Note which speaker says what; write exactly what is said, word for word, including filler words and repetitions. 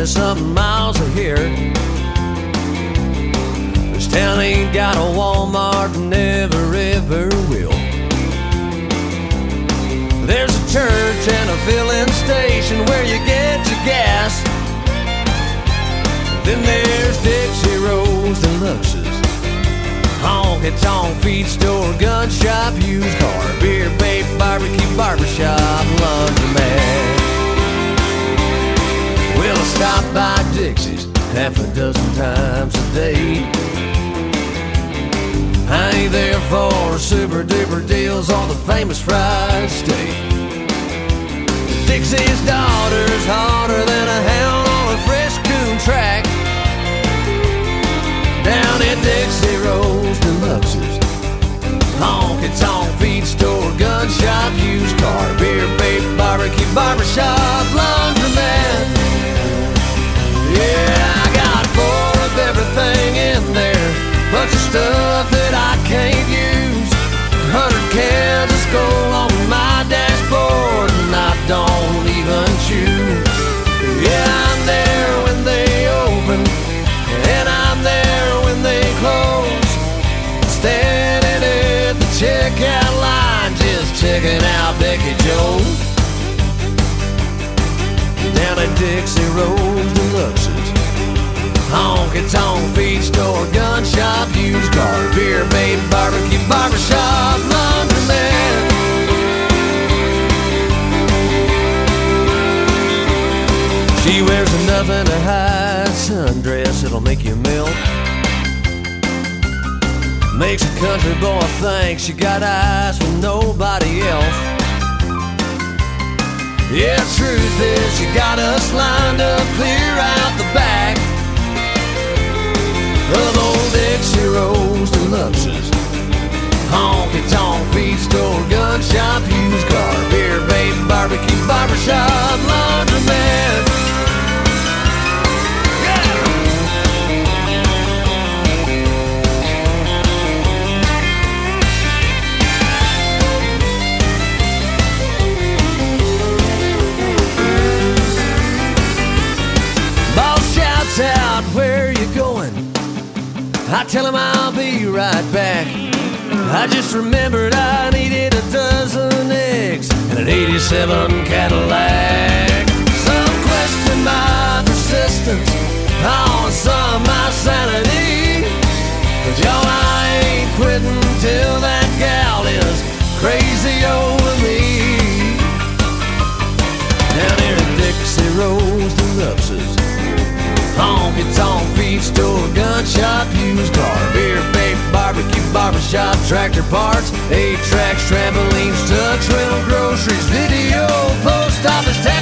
Speaker 1: something miles of here. This town ain't got a Walmart, never ever will. There's a church and a filling station where you get your gas. Then there's Dixie Rose Deluxes, honky-tonk feed store, gun shop, used car, beer, babe, barbecue, barbershop, laundromat. Well, I stop by Dixie's half a dozen times a day. I ain't there for super duper deals on the famous fried steak. Dixie's daughter's harder than a hound on a fresh coon track. Down at Dixie Rose Deluxes, honky-tonk feed store, gun shop, used car, beer, babe, barbecue, barbershop, laundromat. Yeah, I got four of everything in there, bunch of stuff that I can't use. Hundred cans of Skoal on my dashboard, and I don't even chew. Yeah, I'm there when they open, and I'm there when they close. Standing at the checkout line, just checking out Becky Joe. Down at Dixie Rose Deluxes, honky-tonk feed store, gun shop, used car, beer, babe, barbecue, barbershop, laundromat. She wears enough in a high sundress that'll make you melt. Makes a country boy think she got eyes for nobody else. Yeah, truth is, she got us lined up clear out the back of old Dixie Rose Deluxes, honky-tonk feed store, gun shop, used car, beer, babe, barbecue, barbershop, laundromat. Out, where you going? I tell him I'll be right back. I just remembered I needed a dozen eggs and an eighty-seven Cadillac. Some question my persistence, on some my sanity, but yo, I ain't quitting till that gal is crazy over me. Down here at Dixie Rose Deluxes, honky-tonk feed store, gun shop, used car, beer, babe, barbecue, barbershop, tractor parts, eight tracks, trampolines, trucks, rental groceries, video, post office,